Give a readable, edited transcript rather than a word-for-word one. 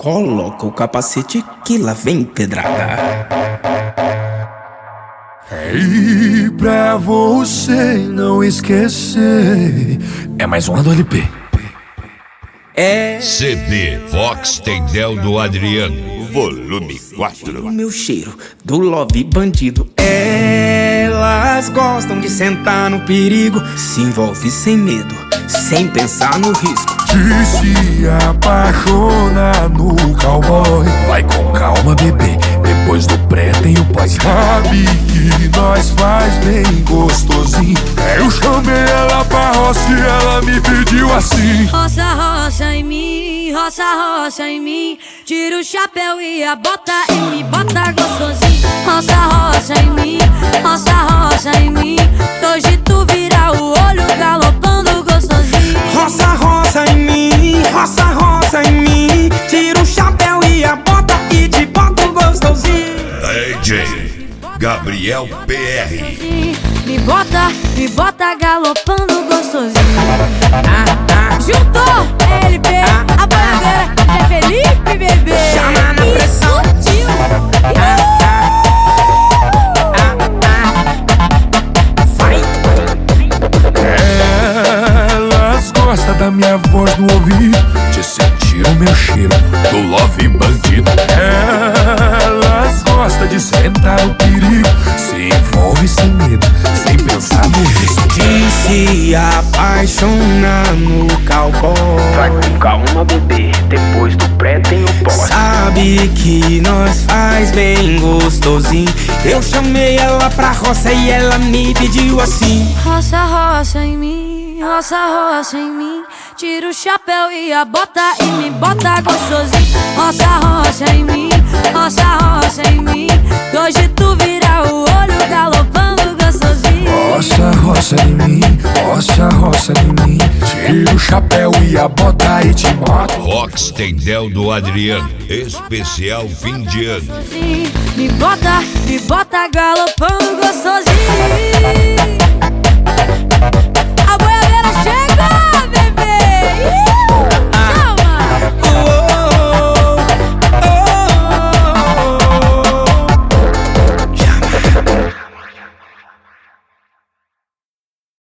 Coloca o capacete que lá vem pedrada. E pra você não esquecer, é mais um do LP. É CD Vox Tendel do Adriano, volume 4. o meu cheiro do love bandido. Elas gostam de sentar no perigo, se envolve sem medo, sem pensar no risco. De se apaixonar no cowboy. Vai com calma, bebê, depois do pré tem o pós. Sabe que nós faz bem gostosinho. Eu chamei ela pra roça e ela me pediu assim: roça, roça em mim, roça, roça em mim. Tira o chapéu e a bota e me bota gostosinho. Roça, roça em mim, roça, roça em mim. Hoje tu vira o olho galopando gostosinho. Roça, roça em mim, roça, roça em mim. Tira o chapéu e a bota e te boto gostosinho. DJ Gabriel PR. Me bota galopando gostosinho. Juntou LP, a bandeira é Felipe, bebê. Chama na pressão. Vai. elas gostam da minha voz no ouvido, de sentir o meu cheiro do love bandido. Elas gostam de sentar no perigo, se envolve sem medo, sem pensar no risco. De se apaixonar no cowboy. Vai com calma, bebê, depois do pré tem o pós. Sabe que nós faz bem gostosinho. Eu chamei ela pra roça e ela me pediu assim: Roça, roça em mim, roça, roça em mim. Tira o chapéu e a bota e me bota gostosinho. Roça, roça em mim, roça, roça em mim. Hoje tu vira o olho galopando gostosinho. Roça, roça em mim, roça, roça em mim. Tira o chapéu e a bota e te mato. Vox Tendel do Adriano, especial fim de ano. Me bota galopando gostosinho.